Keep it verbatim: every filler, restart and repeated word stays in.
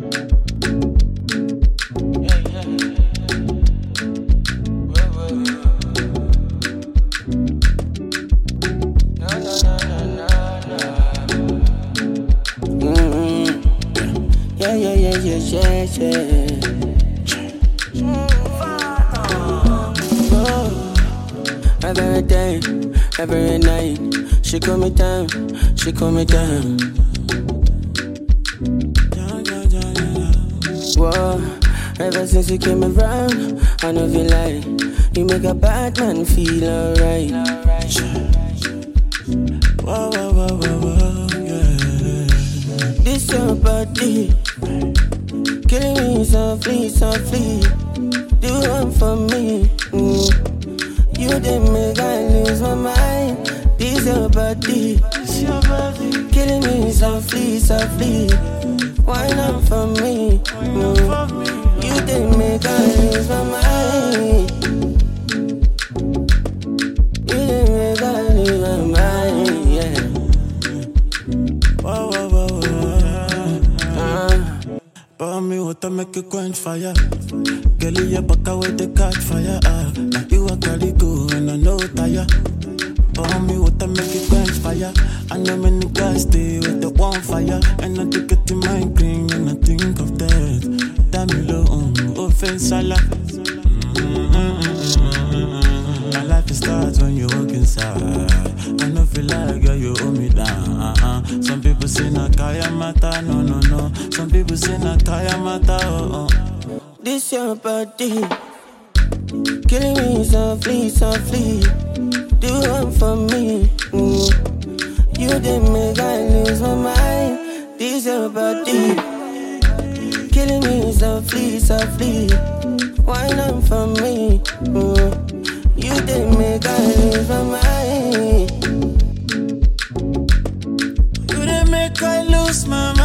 Yeah, yeah, yeah, yeah, yeah, yeah. Oh, every day, every night, she call me down, she call me down. Whoa, ever since you came around, I know you lie. You make a bad man feel alright. Whoa, whoa, whoa, whoa, whoa, yeah. This your body, killing me softly, softly. Do one for me. Mm. You didn't make I lose my mind. This your body, this your body, killing me softly, softly. Why not for me? Mm. You didn't make I lose my mind. You didn't make I lose my mind. Yeah. Whoa, whoa, whoa, whoa. Uh. Pour me water, make you quench fire. Girl, you back away the catch fire. Ah, now you a carry go and I know tire. Pour me water, make you quench fire. I know many guys stay with the one fire, and I take it to my green and I think of that. Damn you low, um, offense sala. My life starts when you walk inside. I know feel like girl, you hold me down. Uh-uh. Some people say na kaya mata, no no no. Some people say na kaya mata, oh oh. This your body, killing me softly, softly. Do one for me. Mm. You didn't make I lose my mind. This your body, killing me softly, softly. Why not for me? Mm. You didn't make I lose my mind. You didn't make I lose my